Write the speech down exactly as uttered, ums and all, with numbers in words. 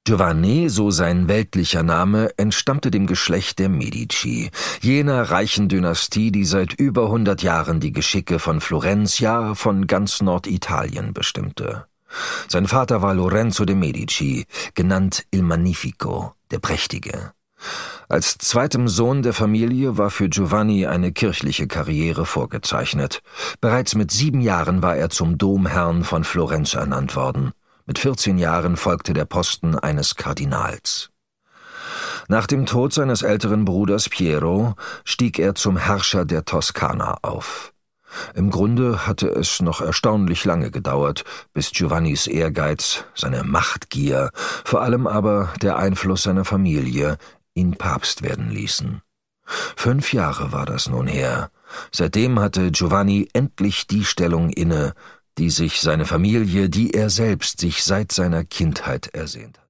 Giovanni, so sein weltlicher Name, entstammte dem Geschlecht der Medici, jener reichen Dynastie, die seit über hundert Jahren die Geschicke von Florenz, ja von ganz Norditalien bestimmte. Sein Vater war Lorenzo de' Medici, genannt Il Magnifico, der Prächtige. Als zweitem Sohn der Familie war für Giovanni eine kirchliche Karriere vorgezeichnet. Bereits mit sieben Jahren war er zum Domherrn von Florenz ernannt worden. Mit vierzehn Jahren folgte der Posten eines Kardinals. Nach dem Tod seines älteren Bruders Piero stieg er zum Herrscher der Toskana auf. Im Grunde hatte es noch erstaunlich lange gedauert, bis Giovannis Ehrgeiz, seine Machtgier, vor allem aber der Einfluss seiner Familie ihn Papst werden ließen. Fünf Jahre war das nun her. Seitdem hatte Giovanni endlich die Stellung inne, die sich seine Familie, die er selbst sich seit seiner Kindheit ersehnt hat.